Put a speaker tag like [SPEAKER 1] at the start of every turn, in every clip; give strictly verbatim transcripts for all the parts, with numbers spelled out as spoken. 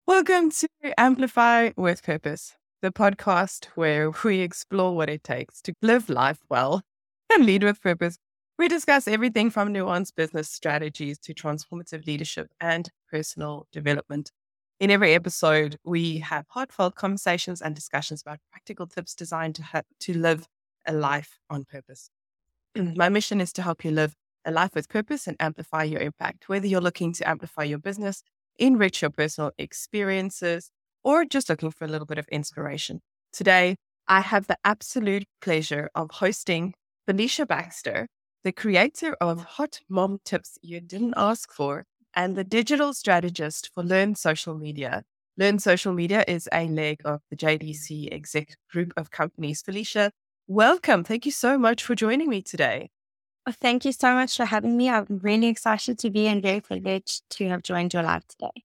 [SPEAKER 1] Welcome to Amplify with Purpose, the podcast where we explore what it takes to live life well and lead with purpose. We discuss everything from nuanced business strategies to transformative leadership and personal development. In every episode, we have heartfelt conversations and discussions about practical tips designed to, ha- to live a life on purpose. My mission is to help you live a life with purpose and amplify your impact, whether you're looking to amplify your business, enrich your personal experiences, or just looking for a little bit of inspiration. Today, I have the absolute pleasure of hosting Felicia Baxter, the creator of Hot Mom Tips You Didn't Ask For, and the digital strategist for Learn Social Media. Learn Social Media is a leg of the J D C Exec group of companies. Felicia, welcome. Thank you so much for joining me today.
[SPEAKER 2] Well, thank you so much for having me. I'm really excited to be and very privileged to have joined your live today.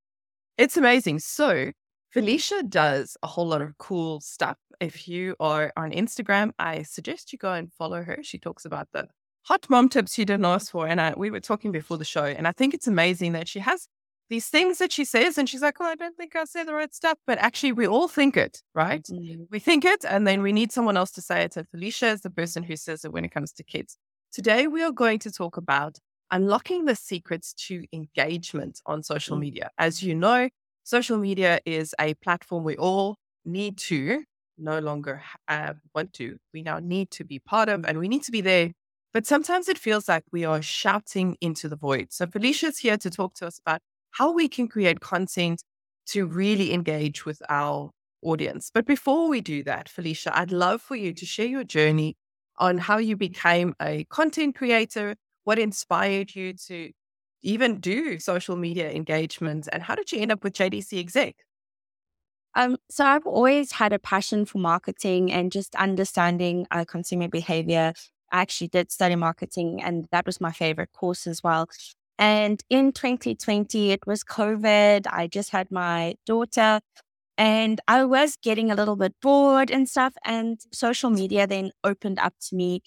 [SPEAKER 1] It's amazing. So Felicia does a whole lot of cool stuff. If you are on Instagram, I suggest you go and follow her. She talks about the hot mom tips you didn't ask for. And I, we were talking before the show, and I think it's amazing that she has these things that she says, and she's like, oh, I don't think I said the right stuff. But actually, we all think it, right? Mm-hmm. We think it, and then we need someone else to say it. And Felicia is the person who says it when it comes to kids. Today, we are going to talk about unlocking the secrets to engagement on social mm-hmm. media. As you know, social media is a platform we all need to no longer uh, want to. We now need to be part of, and we need to be there. But sometimes it feels like we are shouting into the void. So Felicia's here to talk to us about how we can create content to really engage with our audience. But before we do that, Felicia, I'd love for you to share your journey on how you became a content creator, what inspired you to even do social media engagement, and how did you end up with J D C Exec?
[SPEAKER 2] Um, so I've always had a passion for marketing and just understanding uh, consumer behavior. I actually did study marketing, and that was my favorite course as well. And in twenty twenty, it was COVID. I just had my daughter and I was getting a little bit bored and stuff. And social media then opened up to me.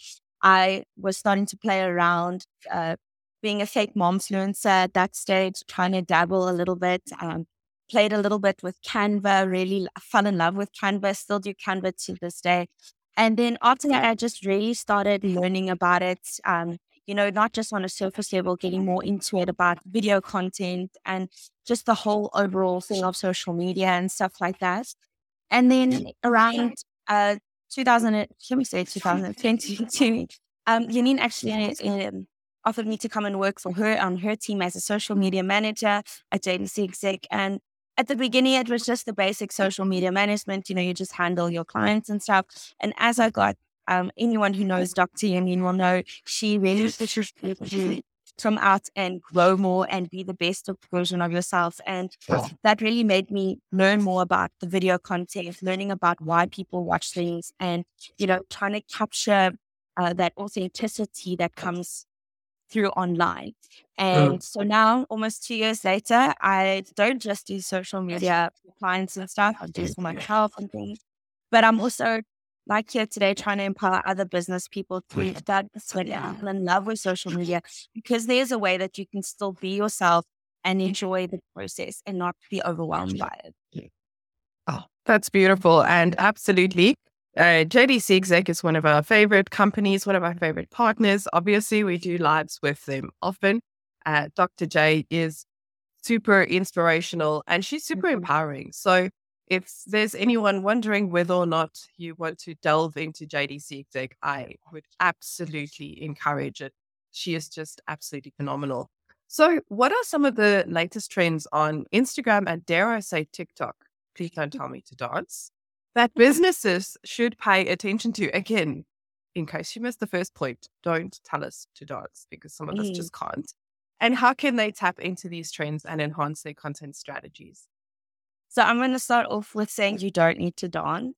[SPEAKER 2] I was starting to play around, uh, being a fake momfluencer at that stage, trying to dabble a little bit. Um, played a little bit with Canva, really fell in love with Canva, still do Canva to this day. And then after that, I just really started learning about it. Um, you know, not just on a surface level, getting more into it about video content and just the whole overall thing of social media and stuff like that. And then around uh, two thousand, let me say twenty twenty, um, Janine actually um, offered me to come and work for her on her team as a social media manager at J D C Exec. And at the beginning, it was just the basic social media management. You know, you just handle your clients and stuff. And as I got Um, anyone who knows Doctor Yamin will know she really pushes you to come out and grow more and be the best version of yourself. And that really made me learn more about the video content, learning about why people watch things and, you know, trying to capture uh, that authenticity that comes through online. And so now, almost two years later, I don't just do social media for clients and stuff. I do it for myself and things, but I'm also like here today, trying to empower other business people to start fall in love with social media, because there's a way that you can still be yourself and enjoy the process and not be overwhelmed by it.
[SPEAKER 1] Oh, that's beautiful. And absolutely. Uh, J D C Exec is one of our favorite companies, one of our favorite partners. Obviously, we do lives with them often. Uh, Doctor J is super inspirational and she's super empowering. So if there's anyone wondering whether or not you want to delve into J D C Exec, I would absolutely encourage it. She is just absolutely phenomenal. So what are some of the latest trends on Instagram and, dare I say, TikTok? Please don't tell me to dance. That businesses should pay attention to. Again, in case you missed the first point, don't tell us to dance because some of us just can't. And how can they tap into these trends and enhance their content strategies?
[SPEAKER 2] So I'm going to start off with saying you don't need to dance.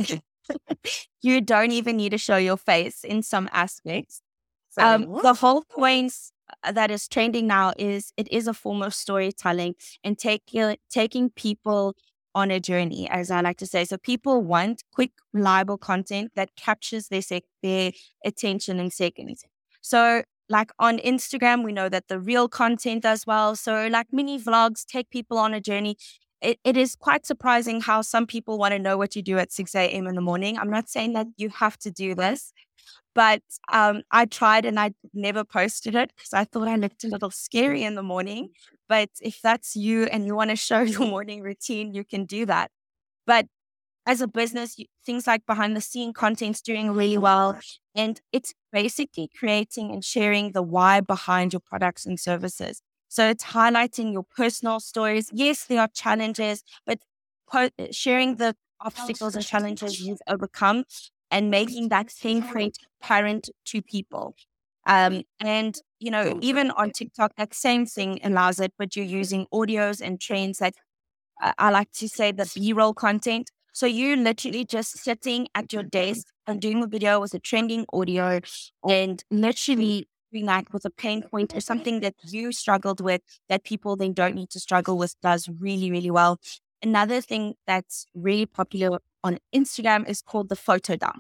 [SPEAKER 2] You don't even need to show your face in some aspects. Um, the whole point that is trending now is it is a form of storytelling and take, taking people on a journey, as I like to say. So people want quick, reliable content that captures their, sec- their attention in seconds. So like on Instagram, we know that the real content does well. So like mini vlogs take people on a journey. it, it is quite surprising how some people want to know what you do at six a.m. in the morning. I'm not saying that you have to do this, but um, I tried and I never posted it because I thought I looked a little scary in the morning. But if that's you and you want to show your morning routine, you can do that. But as a business, you, things like behind the scene content's doing really well. And it's basically creating and sharing the why behind your products and services. So it's highlighting your personal stories. Yes, there are challenges, but po- sharing the obstacles and challenges you've overcome and making that same trait apparent to people. Um, and, you know, even on TikTok, that same thing allows it, but you're using audios and trends that uh, I like to say the B-roll content. So you're literally just sitting at your desk and doing a video with a trending audio and literally doing that with a pain point or something that you struggled with that people then don't need to struggle with does really, really well. Another thing that's really popular on Instagram is called the photo dump.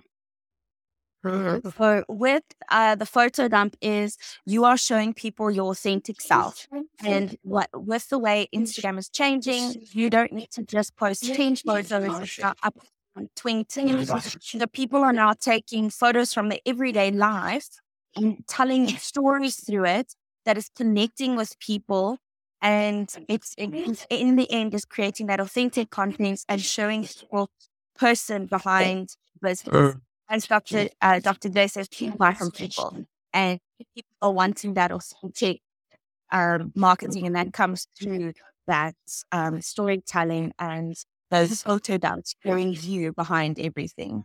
[SPEAKER 2] So with uh, the photo dump is you are showing people your authentic self. And what with the way Instagram is changing, you don't need to just post ten photos up on twenty. The people are now taking photos from their everyday life and telling stories through it that is connecting with people. And it's, it's in the end is creating that authentic content and showing the person behind business. As Doctor Uh, Doctor J says, people buy from people, and people are wanting that authentic um, marketing, and that comes through that um, storytelling and those photo dumps showing you behind everything.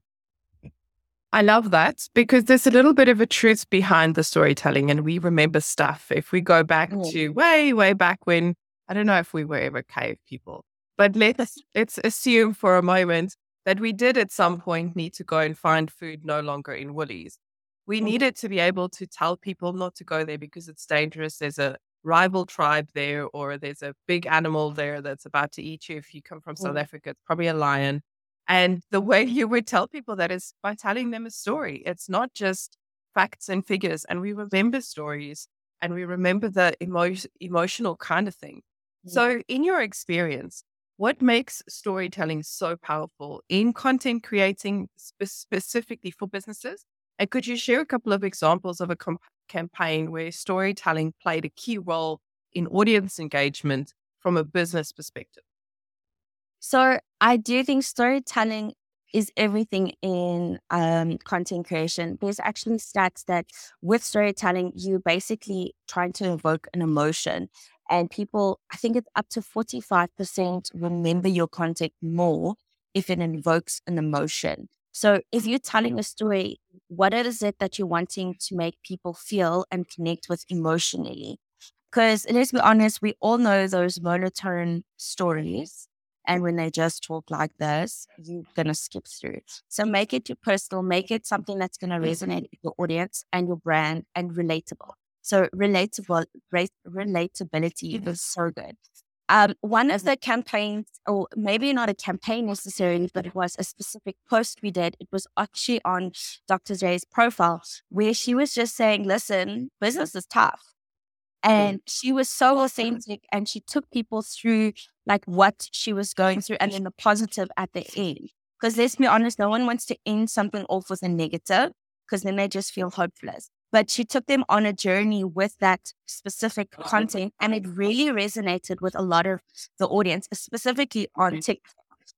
[SPEAKER 1] I love that because there's a little bit of a truth behind the storytelling, and we remember stuff. If we go back
[SPEAKER 2] Mm.
[SPEAKER 1] to way, way back when, I don't know if we were ever cave people, but let's let's assume for a moment that we did at some point need to go and find food no longer in Woolies. We
[SPEAKER 2] Mm.
[SPEAKER 1] needed to be able to tell people not to go there because it's dangerous. There's a rival tribe there, or there's a big animal there that's about to eat you. If you come from South
[SPEAKER 2] Mm.
[SPEAKER 1] Africa, it's probably a lion. And the way you would tell people that is by telling them a story. It's not just facts and figures. And we remember stories and we remember the emo- emotional kind of thing.
[SPEAKER 2] Mm.
[SPEAKER 1] So, in your experience, what makes storytelling so powerful in content creating spe- specifically for businesses? And could you share a couple of examples of a com- campaign where storytelling played a key role in audience engagement from a business perspective?
[SPEAKER 2] So I do think storytelling is everything in um, content creation. There's actually stats that with storytelling, you're basically trying to evoke an emotion. And people, I think it's up to forty-five percent remember your content more if it invokes an emotion. So if you're telling a story, what is it that you're wanting to make people feel and connect with emotionally? Because let's be honest, we all know those monotone stories. And when they just talk like this, you're going to skip through it. So make it your personal, make it something that's going to resonate with your audience and your brand and relatable. So relatable, re- relatability is so good. Um, one of the campaigns, or maybe not a campaign necessarily, but it was a specific post we did. It was actually on Doctor J's profile where she was just saying, listen, business is tough. And she was so authentic and she took people through like what she was going through and then the positive at the end. Because let's be honest, no one wants to end something off with a negative because then they just feel hopeless. But she took them on a journey with that specific content and it really resonated with a lot of the audience, specifically on TikTok.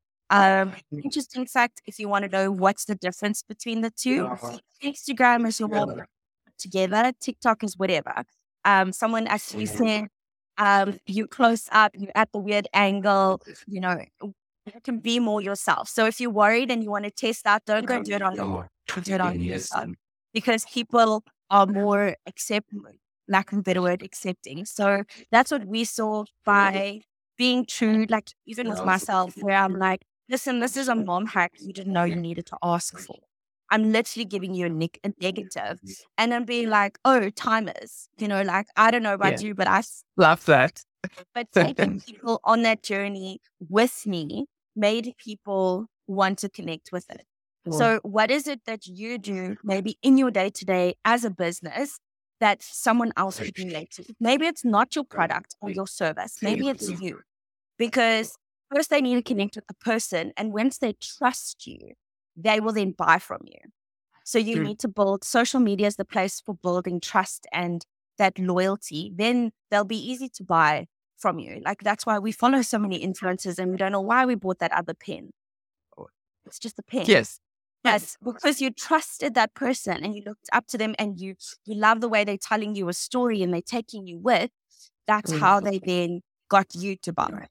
[SPEAKER 2] Um, interesting fact, if you want to know what's the difference between the two, Instagram is your more together, TikTok is whatever. Um, someone actually said, um, you close up, you're at the weird angle, you know, you can be more yourself. So if you're worried and you want to test out, don't go do it on your do it on yourself because people are more accept, lack of a better word, accepting. So that's what we saw by being true, like even with myself, where I'm like, listen, this is a mom hack you didn't know you needed to ask for. I'm literally giving you a, ne- a negative and then being like, oh, timers, you know, like, I don't know about
[SPEAKER 1] Yeah.
[SPEAKER 2] you, but I
[SPEAKER 1] Love that.
[SPEAKER 2] but taking people on that journey with me made people want to connect with it. So what is it that you do maybe in your day to day as a business that someone else could relate to? Maybe it's not your product or your service. Maybe it's you. Because first they need to connect with the person. And once they trust you, they will then buy from you. So you
[SPEAKER 1] Mm.
[SPEAKER 2] need to build social media as the place for building trust and that loyalty. Then they'll be easy to buy from you. Like that's why we follow so many influencers and we don't know why we bought that other pen. It's just a pen.
[SPEAKER 1] Yes.
[SPEAKER 2] Yes, because you trusted that person and you looked up to them and you you love the way they're telling you a story and they're taking you with. That's
[SPEAKER 1] Mm.
[SPEAKER 2] how they then got you to buy.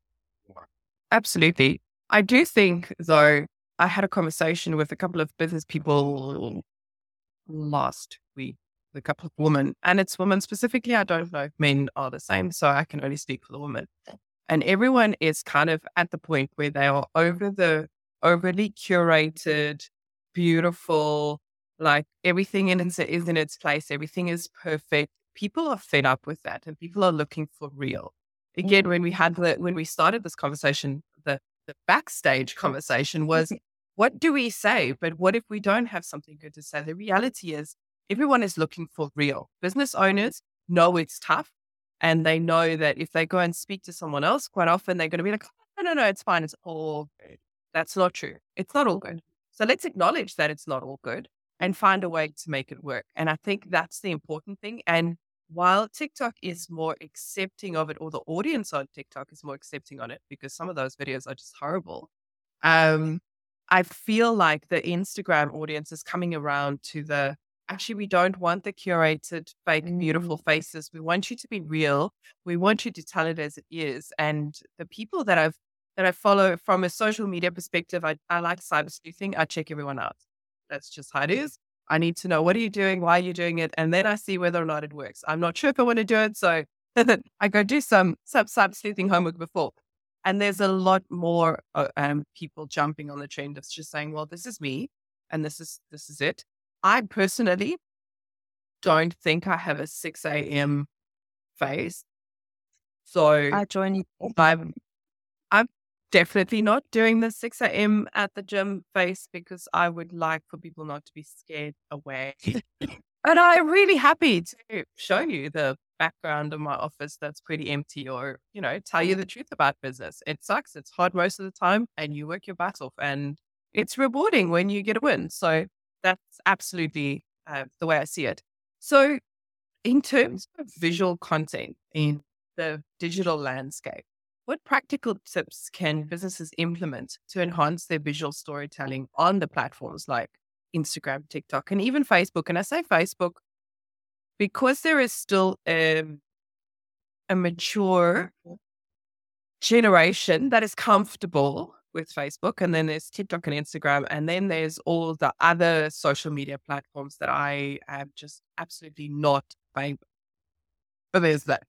[SPEAKER 1] Absolutely. I do think, though, I had a conversation with a couple of business people last week, a couple of women, and it's women specifically. I don't know if men are the same, so I can only speak for the women. And everyone is kind of at the point where they are over the overly curated, beautiful, like everything in its, is in its place. Everything is perfect. People are fed up with that and people are looking for real. Again, when we had the, when we started this conversation, the, the backstage conversation was, what do we say? But what if we don't have something good to say? The reality is everyone is looking for real. Business owners know it's tough. And they know that if they go and speak to someone else, quite often they're going to be like, no, no, no, it's fine. It's all good. That's not true. It's not all good. So let's acknowledge that it's not all good and find a way to make it work. And I think that's the important thing. And while TikTok is more accepting of it, or the audience on TikTok is more accepting on it, because some of those videos are just horrible, um, I feel like the Instagram audience is coming around to the, actually, we don't want the curated, fake, beautiful faces. We want you to be real. We want you to tell it as it is. And the people that I've that I follow from a social media perspective, I, I like cyber sleuthing. I check everyone out. That's just how it is. I need to know, what are you doing? Why are you doing it? And then I see whether or not it works. I'm not sure if I want to do it. So I go do some, some cyber sleuthing homework before. And there's a lot more uh, um, people jumping on the trend of just saying, well, this is me and this is this is it. I personally don't think I have a six a.m. face. So
[SPEAKER 2] I join you.
[SPEAKER 1] I'm, I'm definitely not doing the six a.m. at the gym face, because I would like for people not to be scared away. And I'm really happy to show you the background of my office that's pretty empty, or, you know, tell you the truth about business. It sucks. It's hard most of the time and you work your butt off, and it's rewarding when you get a win. So that's absolutely uh, the way I see it. So in terms of visual content in the digital landscape, what practical tips can businesses implement to enhance their visual storytelling on the platforms like Instagram, TikTok, and even Facebook? And I say Facebook because there is still a, a mature generation that is comfortable with Facebook, and then there's TikTok and Instagram, and then there's all the other social media platforms that I am just absolutely not favoring. But there's that.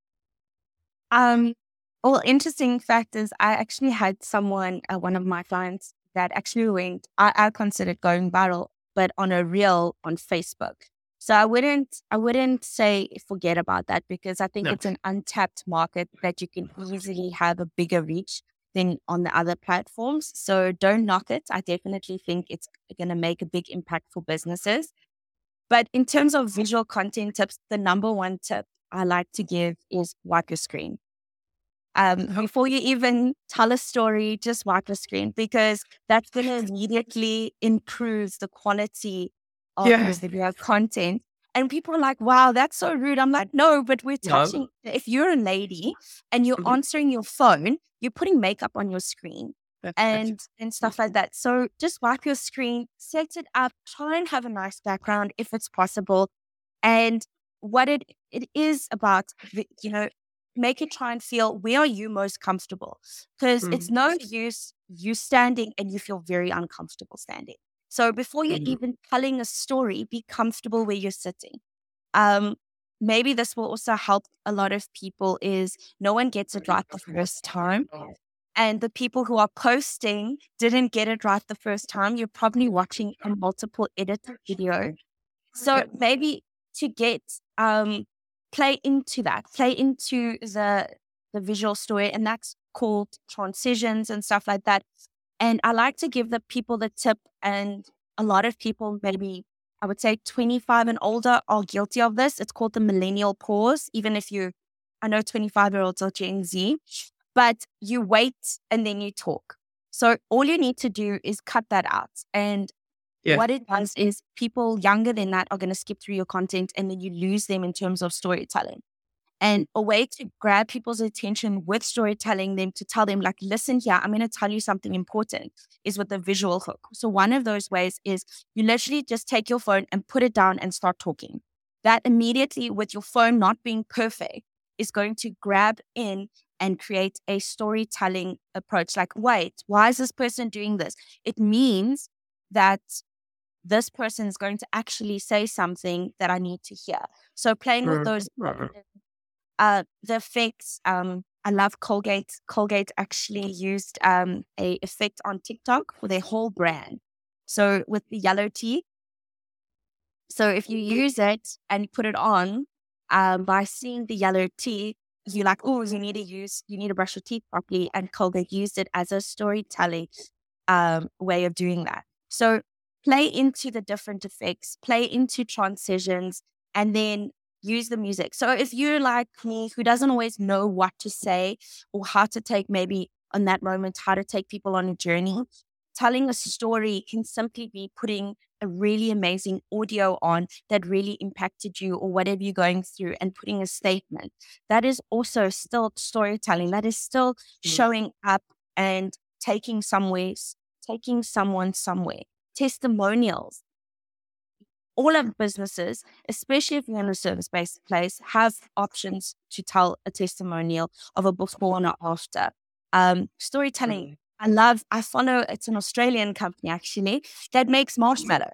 [SPEAKER 2] Um, well, interesting fact is I actually had someone, uh, one of my clients, that actually went, I, I considered going viral, but on a reel on Facebook. So I wouldn't, I wouldn't say forget about that, because I think
[SPEAKER 1] No.
[SPEAKER 2] it's an untapped market that you can easily have a bigger reach than on the other platforms. So don't knock it. I definitely think it's going to make a big impact for businesses. But in terms of visual content tips, the number one tip I like to give is wipe your screen. Um, before you even tell a story, just wipe your screen, because that's going to immediately improve the quality of
[SPEAKER 1] Yeah.
[SPEAKER 2] your video content. And people are like, wow, that's so rude. I'm like, no, but we're
[SPEAKER 1] No.
[SPEAKER 2] touching. If you're a lady and you're
[SPEAKER 1] Mhm.
[SPEAKER 2] answering your phone, you're putting makeup on your screen and and stuff like that. So just wipe your screen, set it up, try and have a nice background if it's possible. And what it it is about, you know, make it try and feel, where are you most comfortable? Because
[SPEAKER 1] Mm.
[SPEAKER 2] it's no use you standing and you feel very uncomfortable standing. So before you're
[SPEAKER 1] Mhm.
[SPEAKER 2] even telling a story, be comfortable where you're sitting. Um, maybe this will also help a lot of people is no one gets it right the first time. And the people who are posting didn't get it right the first time. You're probably watching a multiple edit video. So maybe to get um play into that, play into the the visual story, and that's called transitions and stuff like that. And I like to give the people the tip, and a lot of people, maybe I would say twenty-five and older, are guilty of this. It's called the millennial pause. Even if you, I know twenty-five year olds are Gen Z. but you wait and then you talk. So all you need to do is cut that out. And
[SPEAKER 1] Yeah.
[SPEAKER 2] what it does is people younger than that are going to skip through your content and then you lose them in terms of storytelling. And a way to grab people's attention with storytelling, them to tell them, like, listen here, I'm going to tell you something important, is with the visual hook. So one of those ways is you literally just take your phone and put it down and start talking. That immediately, with your phone not being perfect, is going to grab in and create a storytelling approach. Like, wait, why is this person doing this? It means that this person is going to actually say something that I need to hear. So playing with those Uh, the effects, um, I love Colgate. Colgate actually used um, a effect on TikTok for their whole brand. So with the yellow tea, so if you use it and you put it on, um, by seeing the yellow tea, you're like, oh, you need to use, you need to brush your teeth properly. And Colgate used it as a storytelling um, way of doing that. So play into the different effects, play into transitions, and then use the music. So if you're like me, who doesn't always know what to say or how to take, maybe on that moment, how to take people on a journey, telling a story can simply be putting a really amazing audio on that really impacted you or whatever you're going through, and putting a statement. That is also still storytelling. That is still showing up and taking somewhere, taking someone somewhere. Testimonials. All of businesses, especially if you're in a service-based place, have options to tell a testimonial of a before and after. Um, storytelling. Mm. I love, I follow, it's an Australian company actually, that makes marshmallow.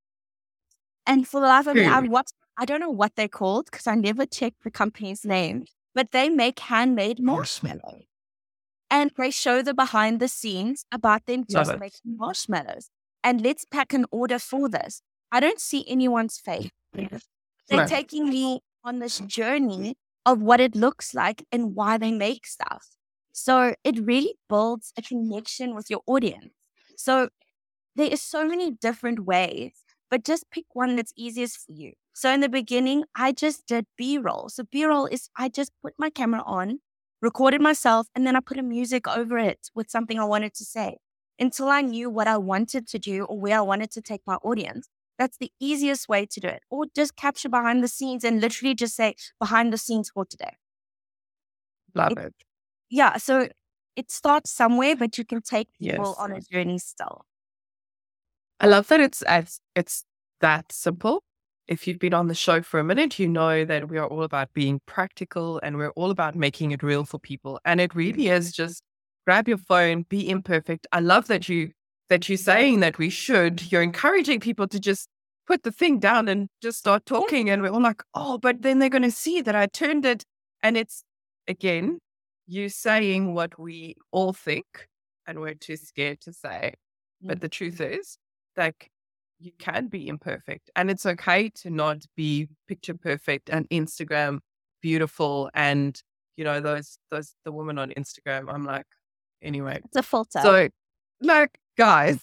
[SPEAKER 2] And for the life of me, I watch, I don't know what they're called because I never checked the company's name, but they make handmade marshmallow. And they show the behind the scenes about them just making marshmallows. And let's pack an order for this. I don't see anyone's face. They're right. taking me on this journey of what it looks like and why they make stuff. So it really builds a connection with your audience. So there is so many different ways, but just pick one that's easiest for you. So in the beginning, I just did B-roll. So B-roll is I just put my camera on, recorded myself, and then I put a music over it with something I wanted to say until I knew what I wanted to do or where I wanted to take my audience. That's the easiest way to do it. Or just capture behind the scenes and literally just say behind the scenes for today.
[SPEAKER 1] Love
[SPEAKER 2] it.
[SPEAKER 1] it.
[SPEAKER 2] Yeah. So it starts somewhere, but you can take people
[SPEAKER 1] Yes.
[SPEAKER 2] on a journey still.
[SPEAKER 1] I love that it's it's it's that simple. If you've been on the show for a minute, you know that we are all about being practical and we're all about making it real for people. And it really is just grab your phone, be imperfect. I love that you that you're saying that we should. You're encouraging people to just put the thing down and just start talking. And we're all like, oh, but then they're going to see that I turned it. And it's, again, you saying what we all think and we're too scared to say. But the truth is, like, you can be imperfect and it's okay to not be picture perfect and Instagram beautiful. And, you know, those, those, the woman on Instagram, I'm like, anyway.
[SPEAKER 2] It's a filter.
[SPEAKER 1] So, like, guys,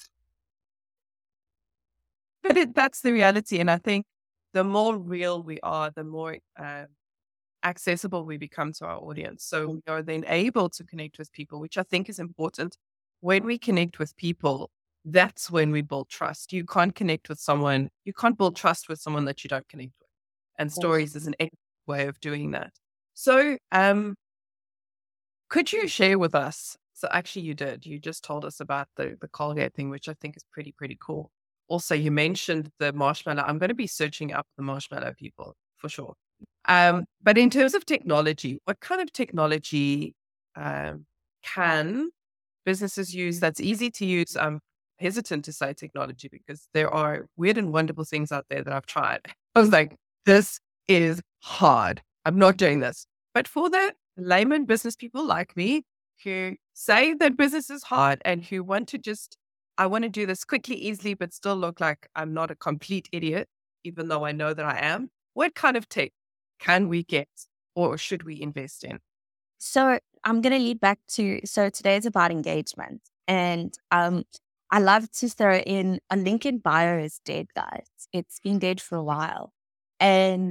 [SPEAKER 1] but it, that's the reality. And I think the more real we are, the more uh, accessible we become to our audience. So we are then able to connect with people, which I think is important. When we connect with people, that's when we build trust. You can't connect with someone, you can't build trust with someone that you don't connect with. And stories is an excellent way of doing that. So, um, could you share with us? So actually you did, you just told us about the, the Colgate thing, which I think is pretty, pretty cool. Also, you mentioned the marshmallow. I'm going to be searching up the marshmallow people for sure. Um, but in terms of technology, what kind of technology um, can businesses use that's easy to use? I'm hesitant to say technology because there are weird and wonderful things out there that I've tried. I was like, this is hard. I'm not doing this. But for the layman business people like me who say that business is hard and who want to just, I want to do this quickly, easily, but still look like I'm not a complete idiot, even though I know that I am, what kind of tech can we get or should we invest in?
[SPEAKER 2] So I'm going to lead back to, so today is about engagement. And um, I love to throw in a link in bio is dead, guys. It's been dead for a while. And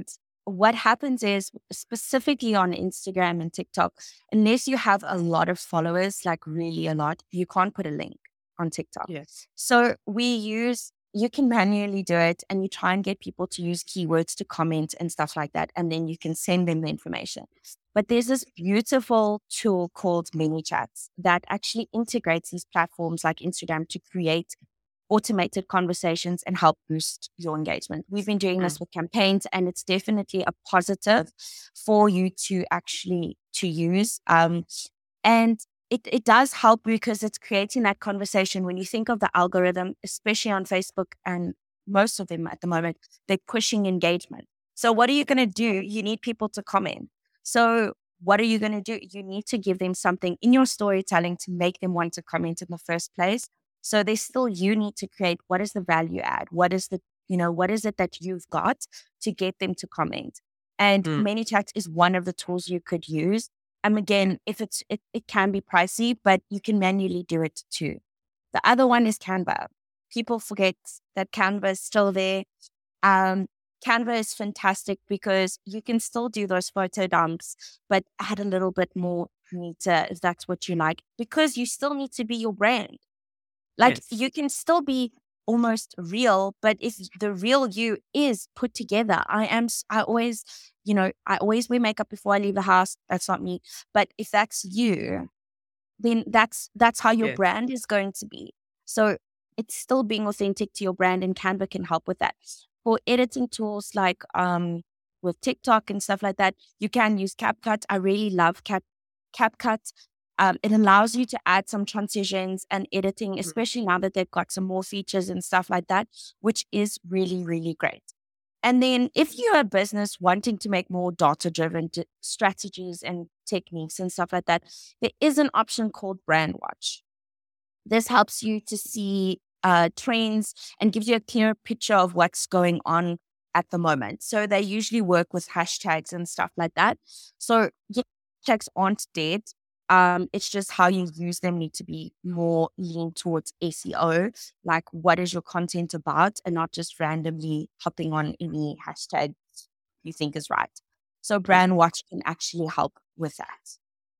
[SPEAKER 2] what happens is, specifically on Instagram and TikTok, unless you have a lot of followers, like really a lot, you can't put a link on TikTok.
[SPEAKER 1] Yes.
[SPEAKER 2] So we use, you can manually do it, and you try and get people to use keywords to comment and stuff like that. And then you can send them the information. But there's this beautiful tool called ManyChats that actually integrates these platforms like Instagram to create automated conversations and help boost your engagement. We've been doing this
[SPEAKER 1] Mm.
[SPEAKER 2] with campaigns, and it's definitely a positive for you to actually to use. Um, and it, it does help because it's creating that conversation. When you think of the algorithm, especially on Facebook, and most of them at the moment, they're pushing engagement. So what are you going to do? You need people to comment. So what are you going to do? You need to give them something in your storytelling to make them want to comment in the first place. So there's still, you need to create, what is the value add? What is the, you know, what is it that you've got to get them to comment? And
[SPEAKER 1] Mm.
[SPEAKER 2] ManyChat is one of the tools you could use. And again, if it's, it, it can be pricey, but you can manually do it too. The other one is Canva. People forget that Canva is still there. Um, Canva is fantastic because you can still do those photo dumps, but add a little bit more meter if that's what you like, because you still need to be your brand. Like
[SPEAKER 1] Yes.
[SPEAKER 2] you can still be almost real, but if the real you is put together, I am, I always, you know, I always wear makeup before I leave the house. That's not me. But if that's you, then that's, that's how your
[SPEAKER 1] Yes.
[SPEAKER 2] brand is going to be. So it's still being authentic to your brand, and Canva can help with that. For editing tools like, um, with TikTok and stuff like that, you can use CapCut. I really love Cap, CapCut. Um, it allows you to add some transitions and editing, especially now that they've got some more features and stuff like that, which is really, really great. And then if you're a business wanting to make more data-driven d- strategies and techniques and stuff like that, there is an option called Brandwatch. This helps you to see uh, trends and gives you a clear picture of what's going on at the moment. So they usually work with hashtags and stuff like that. So yeah, hashtags aren't dead. Um, it's just how you use them need to be more lean towards S E O. Like, what is your content about, and not just randomly hopping on any hashtag you think is right. So Brandwatch can actually help with that.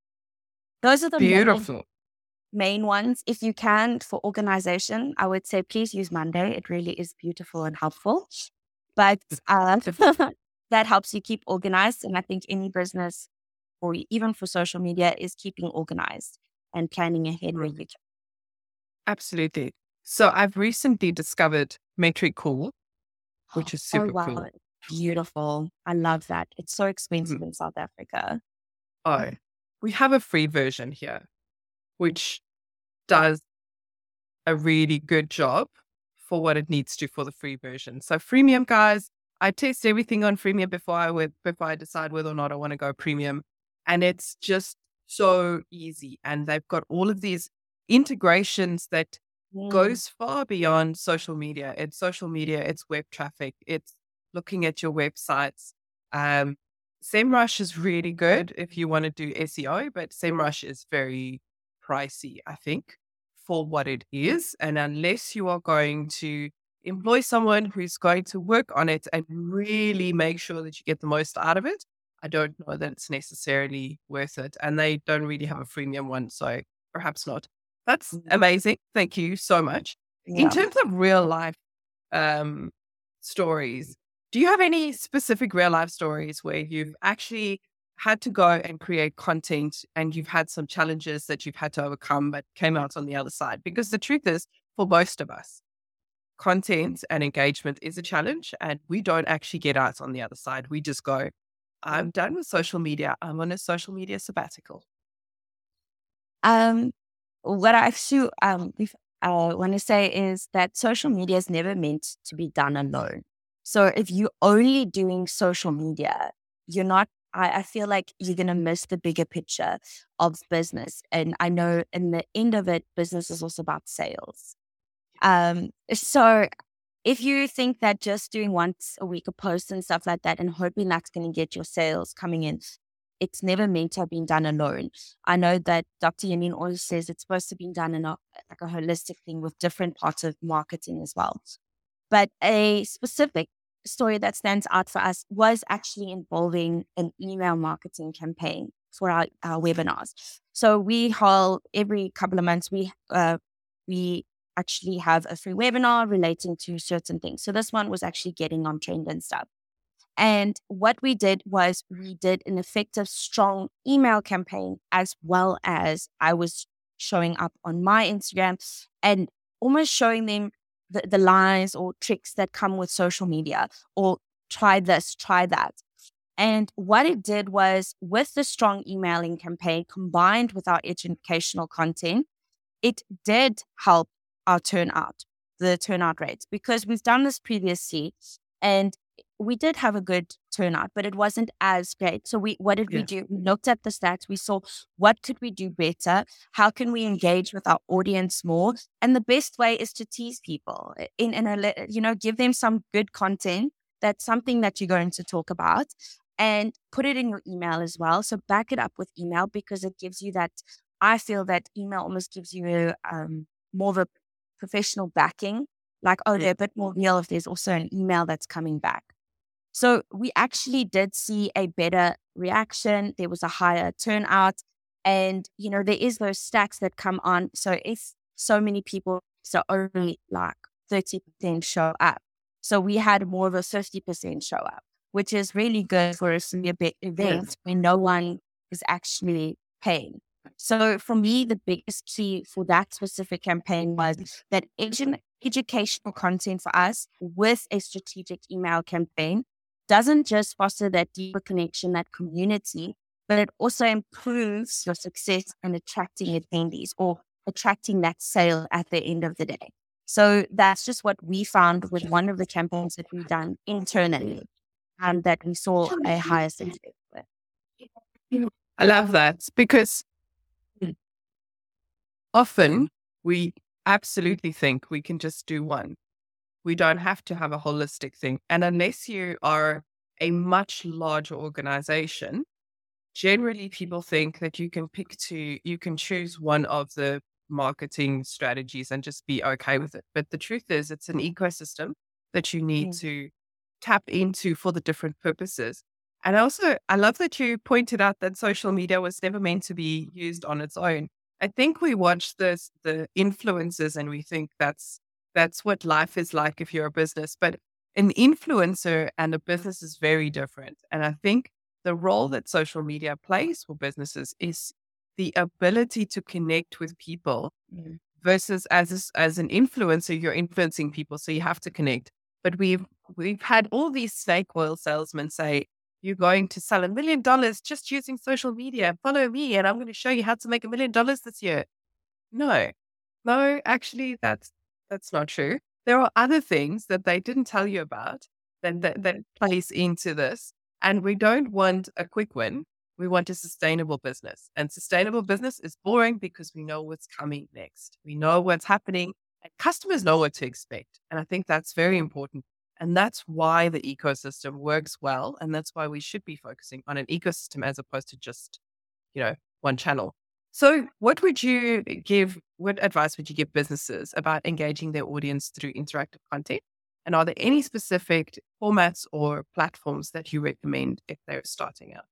[SPEAKER 2] Those are the main,
[SPEAKER 1] Beautiful.
[SPEAKER 2] main ones. If you can, for organization, I would say please use Monday. It really is beautiful and helpful. But uh, that helps you keep organized. And I think any business, or even for social media, is keeping organized and planning ahead where you can.
[SPEAKER 1] Absolutely. So I've recently discovered Metricool, which is
[SPEAKER 2] Oh,
[SPEAKER 1] super
[SPEAKER 2] wow.
[SPEAKER 1] cool.
[SPEAKER 2] Beautiful. I love that. It's so expensive
[SPEAKER 1] Mhm.
[SPEAKER 2] in South Africa.
[SPEAKER 1] Oh, we have a free version here, which does a really good job for what it needs to for the free version. So freemium, guys, I test everything on freemium before I would before I decide whether or not I want to go premium. And it's just so easy. And they've got all of these integrations that
[SPEAKER 2] Mm.
[SPEAKER 1] goes far beyond social media. It's social media, it's web traffic, it's looking at your websites. Um, SEMrush is really good if you want to do S E O, but SEMrush is very pricey, I think, for what it is. And unless you are going to employ someone who's going to work on it and really make sure that you get the most out of it, I don't know that it's necessarily worth it. And they don't really have a freemium one, so perhaps not. That's amazing. Thank you so much. In
[SPEAKER 2] Yeah.
[SPEAKER 1] terms of real life um, stories, do you have any specific real life stories where you've actually had to go and create content and you've had some challenges that you've had to overcome but came out on the other side? Because the truth is, for most of us, content and engagement is a challenge, and we don't actually get out on the other side. We just go, I'm done with social media. I'm on a social media sabbatical.
[SPEAKER 2] Um, what I actually um if, uh, want to say is that social media is never meant to be done alone. So if you're only doing social media, you're not. I, I feel like you're gonna miss the bigger picture of business. And I know in the end of it, business is also about sales. Um, so if you think that just doing once a week a post and stuff like that and hoping that's going to get your sales coming in, it's never meant to have been done alone. I know that Doctor Yamin always says it's supposed to be done in a, like a holistic thing with different parts of marketing as well. But a specific story that stands out for us was actually involving an email marketing campaign for our, our webinars. So we hold every couple of months, we uh, we actually have a free webinar relating to certain things. So this one was actually getting on trend and stuff. And what we did was we did an effective, strong email campaign, as well as I was showing up on my Instagram and almost showing them the, the lies or tricks that come with social media, or try this, try that. And what it did was, with the strong emailing campaign combined with our educational content, it did help our turnout, the turnout rates, because we've done this previously and we did have a good turnout, but it wasn't as great. So we, what did we
[SPEAKER 1] Yeah.
[SPEAKER 2] do? We looked at the stats. We saw what could we do better? How can we engage with our audience more? And the best way is to tease people in, in a, you know, give them some good content. That's something that you're going to talk about, and put it in your email as well. So back it up with email, because it gives you that, I feel that email almost gives you um, more of a professional backing, like, oh, they're a bit more real if there's also an email that's coming back. So we actually did see a better reaction. There was a higher turnout. And, you know, there is those stacks that come on. So if so many people, so only like thirty percent show up. So we had more of a fifty percent show up, which is really good for a free event where no one is actually paying. So for me, the biggest key for that specific campaign was that edu- educational content for us with a strategic email campaign doesn't just foster that deeper connection, that community, but it also improves your success in attracting attendees or attracting that sale at the end of the day. So that's just what we found with one of the campaigns that we've done internally, and that we saw a higher success with.
[SPEAKER 1] I love that, because often we absolutely think we can just do one. We don't have to have a holistic thing. And unless you are a much larger organization, generally people think that you can pick to, you can choose one of the marketing strategies and just be okay with it. But the truth is, it's an ecosystem that you need
[SPEAKER 2] Mm.
[SPEAKER 1] to tap into for the different purposes. And also, I love that you pointed out that social media was never meant to be used on its own. I think we watch this, the influencers, and we think that's that's what life is like if you're a business. But an influencer and a business is very different. And I think the role that social media plays for businesses is the ability to connect with people,
[SPEAKER 2] Mm.
[SPEAKER 1] versus as a- as an influencer, you're influencing people, so you have to connect. But we've we've had all these snake oil salesmen say, you're going to sell a million dollars just using social media. Follow me, and I'm going to show you how to make a million dollars this year. No, no, actually, that's that's not true. There are other things that they didn't tell you about that that, that plays into this. And we don't want a quick win. We want a sustainable business. And sustainable business is boring because we know what's coming next. We know what's happening, and customers know what to expect. And I think that's very important. And that's why the ecosystem works well. And that's why we should be focusing on an ecosystem as opposed to just, you know, one channel. So what would you give, what advice would you give businesses about engaging their audience through interactive content? And are there any specific formats or platforms that you recommend if they're starting out?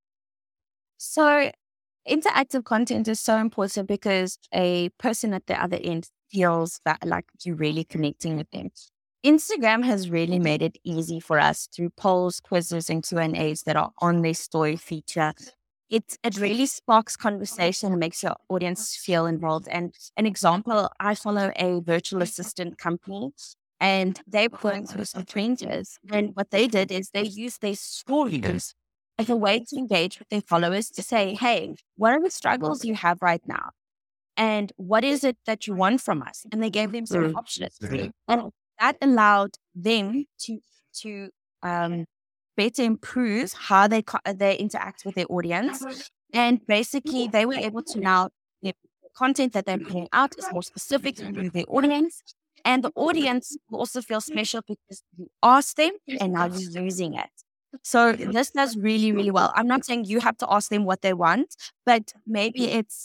[SPEAKER 2] So interactive content is so important because a person at the other end feels that like you're really connecting with them. Instagram has really made it easy for us through polls, quizzes, and Q and A's that are on their story feature. It it really sparks conversation and makes your audience feel involved. And an example, I follow a virtual assistant company, and they're going through some changes. And what they did is they used their stories as a way to engage with their followers, to say, hey, what are the struggles you have right now? And what is it that you want from us? And they gave them some
[SPEAKER 1] Mm.
[SPEAKER 2] options. And that allowed them to to um, better improve how they co- they interact with their audience. And basically, they were able to now, the content that they're putting out is more specific to their audience. And the audience will also feel special because you asked them and now you're using it. So this does really, really well. I'm not saying you have to ask them what they want, but maybe it's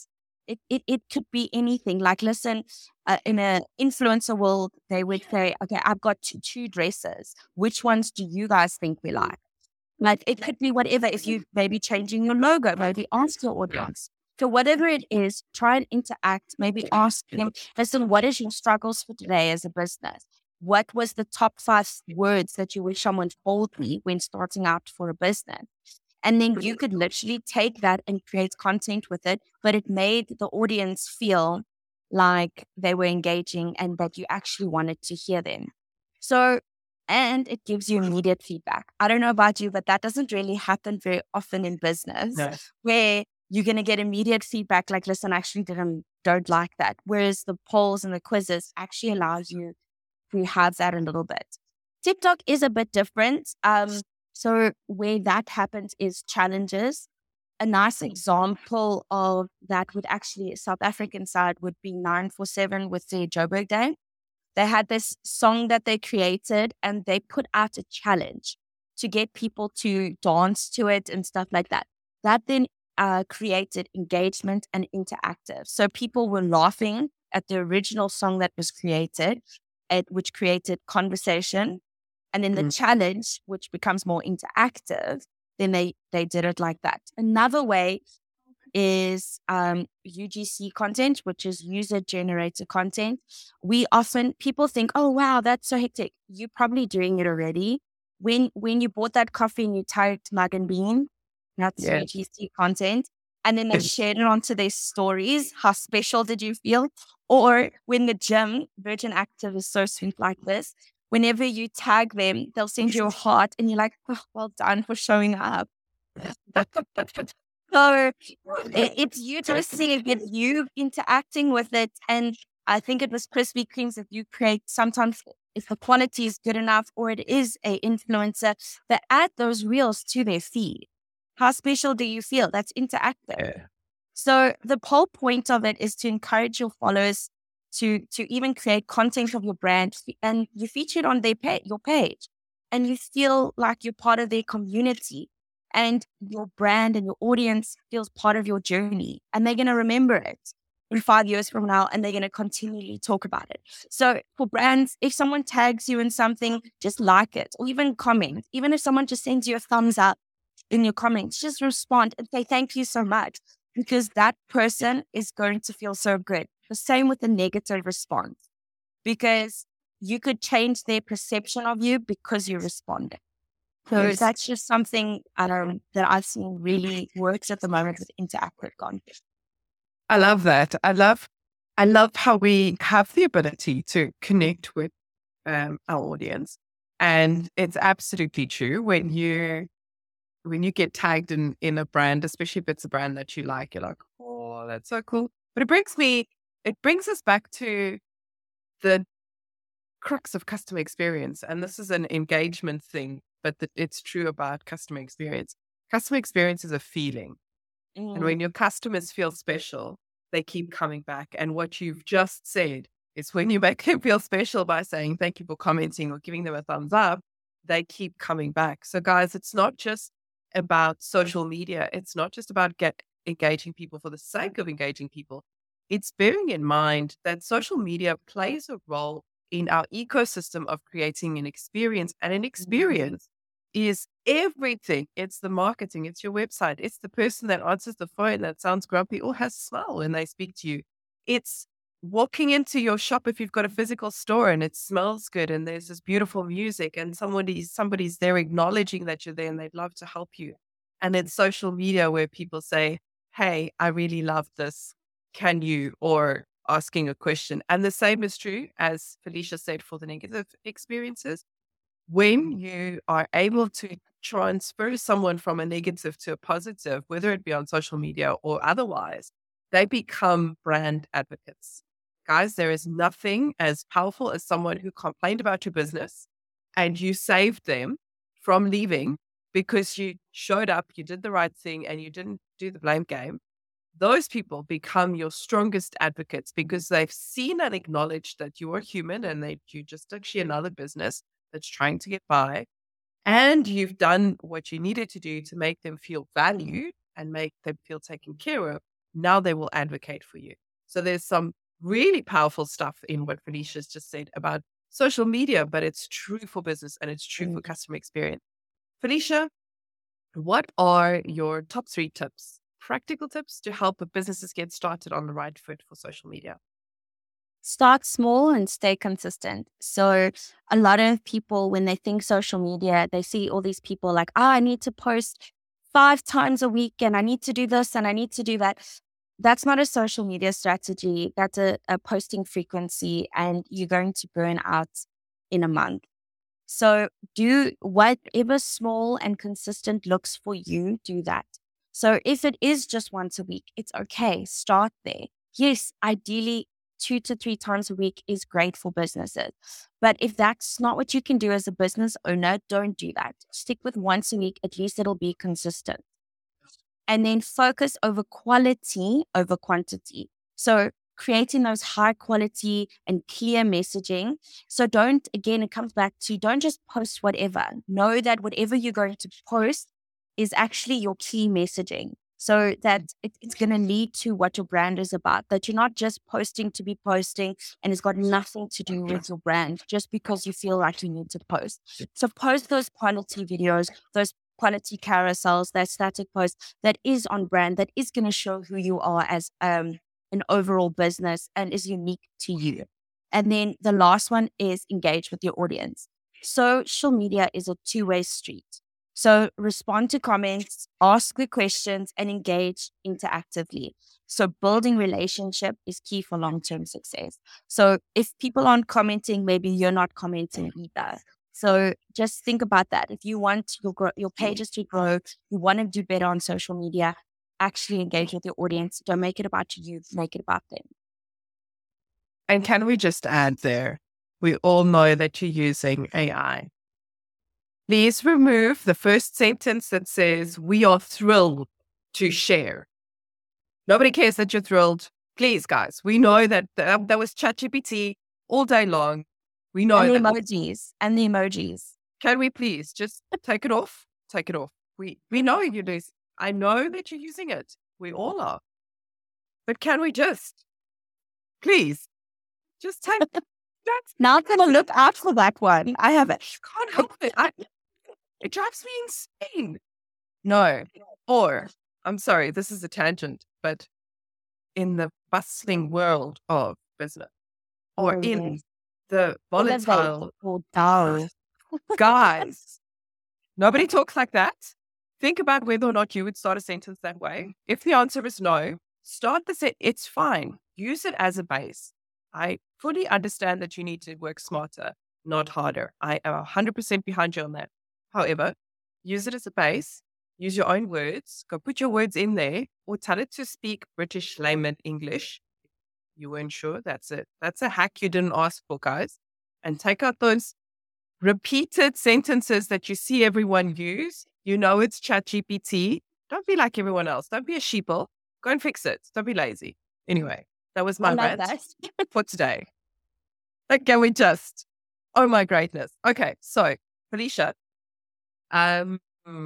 [SPEAKER 2] It, it, it could be anything. Like, listen, uh, in an influencer world, they would say, okay, I've got two, two dresses. Which ones do you guys think we like? Like, it could be whatever. If you maybe changing your logo, maybe ask your audience. So whatever it is, try and interact. Maybe ask them, listen, what is your struggles for today as a business? What was the top five words that you wish someone told me when starting out for a business? And then you could literally take that and create content with it, but it made the audience feel like they were engaging and that you actually wanted to hear them. So, and it gives you immediate feedback. I don't know about you, but that doesn't really happen very often in business,
[SPEAKER 1] No.
[SPEAKER 2] where you're going to get immediate feedback like, listen, I actually didn't, don't like that. Whereas the polls and the quizzes actually allows you to have that a little bit. TikTok is a bit different. Um, so where that happens is challenges. A nice example of that would actually, South African side would be nine four seven with the Joburg Day. They had this song that they created and they put out a challenge to get people to dance to it and stuff like that. That then uh, created engagement and interactive. So people were laughing at the original song that was created, it, which created conversation. And then the mm. challenge, which becomes more interactive, then they, they did it like that. Another way is um, U G C content, which is user-generated content. We often, people think, oh, wow, that's so hectic. You're probably doing it already. When when you bought that coffee and you typed mug and bean, that's yeah. U G C content. And then they shared it onto their stories. How special did you feel? Or when the gym, Virgin Active is so sweet like this. Whenever you tag them, they'll send you a heart and you're like, oh, well done for showing up. So it's you just seeing it, you interacting with it. And I think it was Krispy Kremes that you create sometimes if the quality is good enough or it is a influencer that add those reels to their feed. How special do you feel? That's interactive. Yeah. So the whole point of it is to encourage your followers to to even create content of your brand and you feature it on their page, your page, and you feel like you're part of their community. And your brand and your audience feels part of your journey. And they're going to remember it in five years from now and they're going to continually talk about it. So for brands, if someone tags you in something, just like it or even comment. Even if someone just sends you a thumbs up in your comments, just respond and say thank you so much because that person is going to feel so good. The same with the negative response because you could change their perception of you because you responded. So yes. That's just something um, that I've seen really works at the moment with interactive content.
[SPEAKER 1] I love that. I love, I love how we have the ability to connect with um, our audience, and it's absolutely true. When you when you get tagged in in a brand, especially if it's a brand that you like, you're like, oh, that's so cool. But it brings me, it brings us back to the crux of customer experience, and this is an engagement thing. But the, it's true about customer experience. Customer experience is a feeling. Mm. And when your customers feel special, they keep coming back. And what you've just said is when you make them feel special by saying thank you for commenting or giving them a thumbs up, they keep coming back. So guys, it's not just about social media. It's not just about get engaging people for the sake of engaging people. It's bearing in mind that social media plays a role in our ecosystem of creating an experience, and an experience is everything. It's the marketing, it's your website, it's the person that answers the phone that sounds grumpy or has a smile when they speak to you. It's walking into your shop if you've got a physical store and it smells good and there's this beautiful music and somebody's somebody's there acknowledging that you're there and they'd love to help you. And it's social media where people say, hey, I really love this. Can you? Or asking a question. And the same is true, as Felicia said, for the negative experiences. When you are able to transfer someone from a negative to a positive, whether it be on social media or otherwise, they become brand advocates. Guys, there is nothing as powerful as someone who complained about your business and you saved them from leaving because you showed up, you did the right thing, and you didn't do the blame game. Those people become your strongest advocates because they've seen and acknowledged that you are human and that you're just actually another business that's trying to get by. And you've done what you needed to do to make them feel valued and make them feel taken care of. Now they will advocate for you. So there's some really powerful stuff in what Felicia's just said about social media, but it's true for business and it's true for customer experience. Felicia, what are your top three tips, practical tips to help businesses get started on the right foot for social media?
[SPEAKER 2] Start small and stay consistent. So a lot of people, when they think social media, they see all these people like, oh, I need to post five times a week and I need to do this and I need to do that. That's not a social media strategy. That's a, a posting frequency, and you're going to burn out in a month. So do whatever small and consistent looks for you, do that. So if it is just once a week, it's okay. Start there. Yes, ideally, two to three times a week is great for businesses. But if that's not what you can do as a business owner, don't do that. Stick with once a week. At least it'll be consistent. And then focus over quality over quantity. So creating those high quality and clear messaging. So don't, again, it comes back to don't just post whatever. Know that whatever you're going to post is actually your key messaging. So that it, it's going to lead to what your brand is about, that you're not just posting to be posting and it's got nothing to do with your brand just because you feel like you need to post. So post those quality videos, those quality carousels, that static post that is on brand, that is going to show who you are as um, an overall business and is unique to you. And then the last one is engage with your audience. Social media is a two-way street. So respond to comments, ask the questions, and engage interactively. So building relationship is key for long-term success. So if people aren't commenting, maybe you're not commenting either. So just think about that. If you want your grow, your pages to grow, you want to do better on social media, actually engage with your audience. Don't make it about you, make it about them.
[SPEAKER 1] And can we just add there, we all know that you're using A I. Please remove the first sentence that says, we are thrilled to share. Nobody cares that you're thrilled. Please, guys, we know that that, that was ChatGPT all day long. We know
[SPEAKER 2] and the
[SPEAKER 1] that.
[SPEAKER 2] emojis and the emojis.
[SPEAKER 1] Can we please just take it off? Take it off. We we know you do. I know that you're using it. We all are. But can we just, please, just take that's
[SPEAKER 2] now I'm gonna look out for that one. I have it.
[SPEAKER 1] Can't help it. I, it drives me insane. No. Or I'm sorry, this is a tangent, but in the bustling world of business, or
[SPEAKER 2] oh,
[SPEAKER 1] in
[SPEAKER 2] yes.
[SPEAKER 1] the volatile
[SPEAKER 2] oh, no.
[SPEAKER 1] guys, nobody talks like that. Think about whether or not you would start a sentence that way. If the answer is no, start the set. It's fine. Use it as a base. I fully understand that you need to work smarter, not harder. I am one hundred percent behind you on that. However, use it as a base. Use your own words. Go put your words in there, or tell it to speak British layman English. You weren't sure. That's it. That's a hack you didn't ask for, guys. And take out those repeated sentences that you see everyone use. You know it's ChatGPT. Don't be like everyone else. Don't be a sheeple. Go and fix it. Don't be lazy. Anyway, that was my rant for today. Like, can we just? Oh my greatness. Okay, so Felicia, um,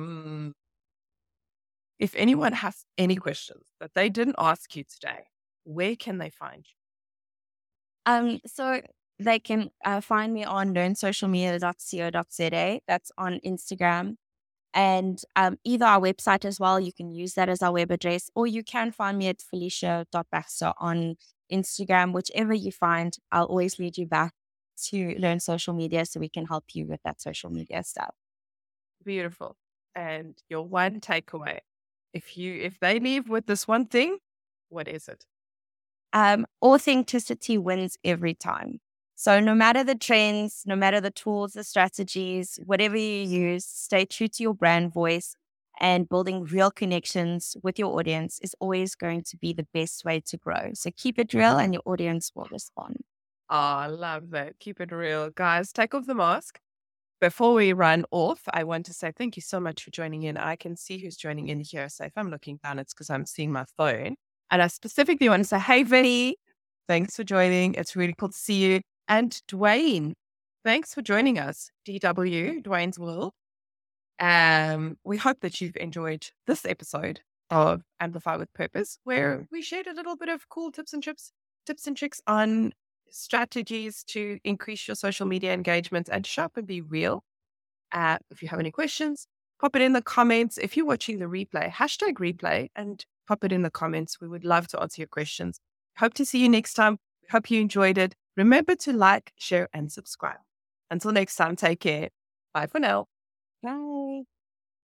[SPEAKER 1] if anyone has any questions that they didn't ask you today, where can they find you?
[SPEAKER 2] Um, so they can uh, find me on learn social media dot co dot za. That's on Instagram. And um, either our website as well, you can use that as our web address, or you can find me at felicia dot baxter on Instagram. Whichever you find, I'll always lead you back to Learn Social Media so we can help you with that social media stuff.
[SPEAKER 1] Beautiful. And your one takeaway, if you if they leave with this one thing, what is it?
[SPEAKER 2] Um, authenticity wins every time. So no matter the trends, no matter the tools, the strategies, whatever you use, stay true to your brand voice, and building real connections with your audience is always going to be the best way to grow. So keep it real and your audience will respond.
[SPEAKER 1] Oh, I love that. Keep it real. Guys, take off the mask. Before we run off, I want to say thank you so much for joining in. I can see who's joining in here. So if I'm looking down, it's because I'm seeing my phone. And I specifically want to say, hey, Vinny, thanks for joining. It's really cool to see you. And Dwayne, thanks for joining us. D W, Dwayne's World. Um, we hope that you've enjoyed this episode of Amplify with Purpose, where we shared a little bit of cool tips and trips, tips and tricks on strategies to increase your social media engagement and show up and be real. Uh, if you have any questions, pop it in the comments. If you're watching the replay, hashtag replay and pop it in the comments. We would love to answer your questions. Hope to see you next time. Hope you enjoyed it. Remember to like, share, and subscribe. Until next time, take care. Bye for now.
[SPEAKER 2] Bye.